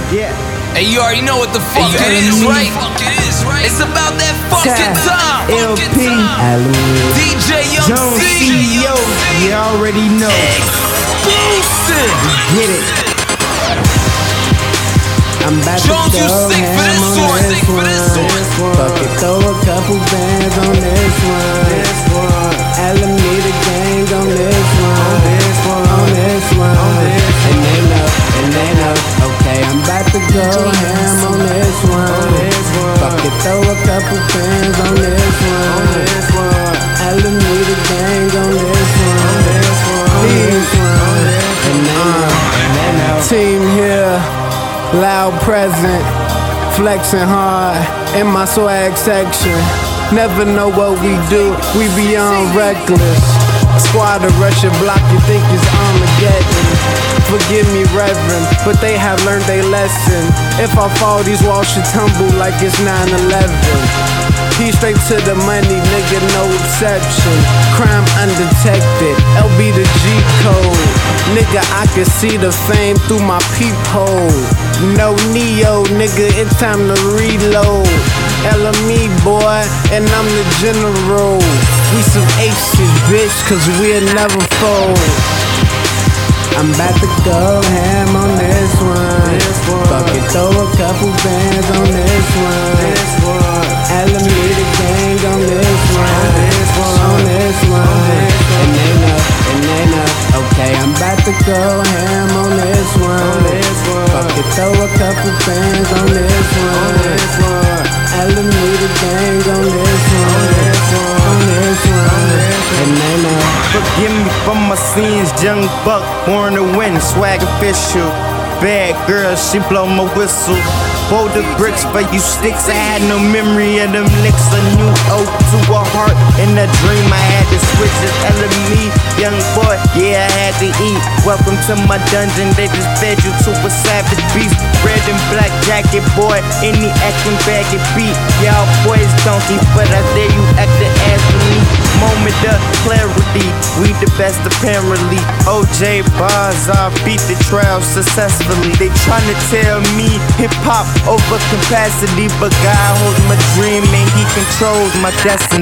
Yeah. Hey, you already know what the fuck it is, right? It's about that fucking time. LP, DJ Young Jones CEO, you already know. Exclusive. Get it. I'm about Jones, to you go sick for ham this on one. this one. Fuck it, throw a couple bands on this one. Alameda gang on this one. On this one. And they know. Okay, I'm about to go ham on this one. Fuck it, throw a couple bands on this one. Alameda gang on this one. And they know. Team here. Loud present, flexing hard in my swag section. Never know what we do, we beyond reckless. Squad to rush your block, you think it's Armageddon. Forgive me, Reverend, but they have learned their lesson. If I fall, these walls should tumble like it's 9/11. He straight to the money, nigga, no exception. Crime undetected, LB the G code. Nigga, I can see the fame through my peephole. No Neo, nigga, it's time to reload. LME boy, and I'm the general. We some aces, bitch, cause we'll never fold. I'm about to go ham on this one. Fuck it, throw a couple bands on this one. Alameda gang on this one. On this one. And they know. Okay, I'm about to go ham on this one. Fuck it, throw a couple bands on this one. Alameda gang on this one. On this one. And they know. Forgive me for my sins, young buck, born to win, swag official. Bad girl, she blow my whistle. Boulder bricks for you sticks. I had no memory of them licks. A new oath to a heart. In a dream, I had to switch it. LME, young boy, yeah, I had to eat. Welcome to my dungeon, they just fed you to a savage beast. Red and black jacket, boy, any acting bag it beat. Y'all boys donkey, but I dare you act the ass for me. Moment of clarity, we the best apparently. OJ bars, I beat the trial successfully. They tryna tell me hip-hop over capacity, but God holds my dream and He controls my destiny.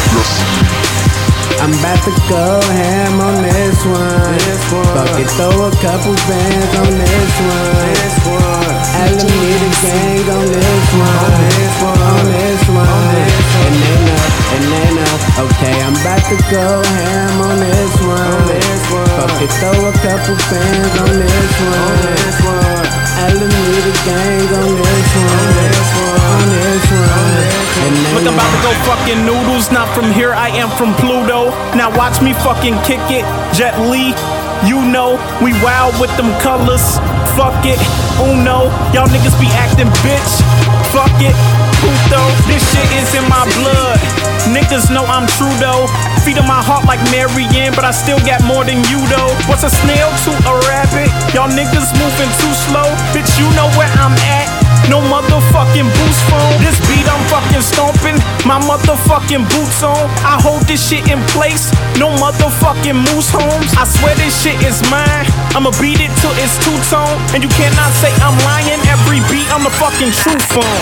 I'm about to go ham on this one. Fuck it, throw a couple bands on this one. Alameda gang on this one. On this one. And they know. Okay, I'm about to go ham on this one. Fuck it, throw a couple bands on this one. Alameda gang on this one. On this one. Look, I'm about to go fucking noodles. Not from here, I am from Pluto. Now watch me fucking kick it. Jet Li, you know, we wild with them colors. Fuck it, Uno. Y'all niggas be acting bitch. Fuck it, puto. This shit is in my blood. Niggas know I'm true though. Feet on my heart like Marianne, but I still got more than you though. What's a snail to a rabbit? Y'all niggas moving too slow. Bitch, you know where I'm at. No motherfucking boost phone. This beat I'm fucking stomping. My motherfucking boots on. I hold this shit in place. No motherfucking moose homes. I swear this shit is mine. I'ma beat it till it's two-tone. And you cannot say I'm lying. Every beat I'm the fucking truth on.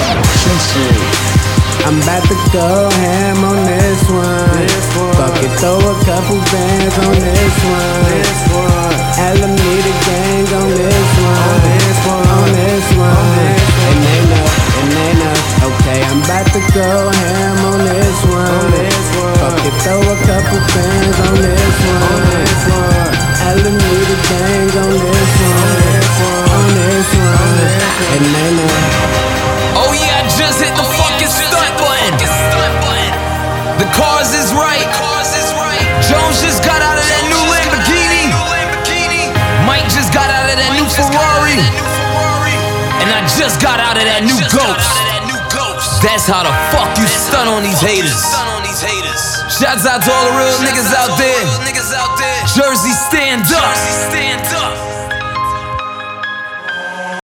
I'm about to go ham on this one. Fuck it, throw a couple bands on this one. Alameda gang on this one. On this one. And they know. Okay, I'm about to go ham on this one. Fuck it, throw a couple bands on this one. Alameda gang on this one. On this one. And they know. Oh yeah, I just hit the fucking stunt button. The cars is right. Jones just got out of that new Lamborghini. Mike just got out of that new Ferrari. And I just got out of that new Ghost. That's how the fuck you stun on these haters. Shouts out to all the real niggas out there. Jersey, stand up.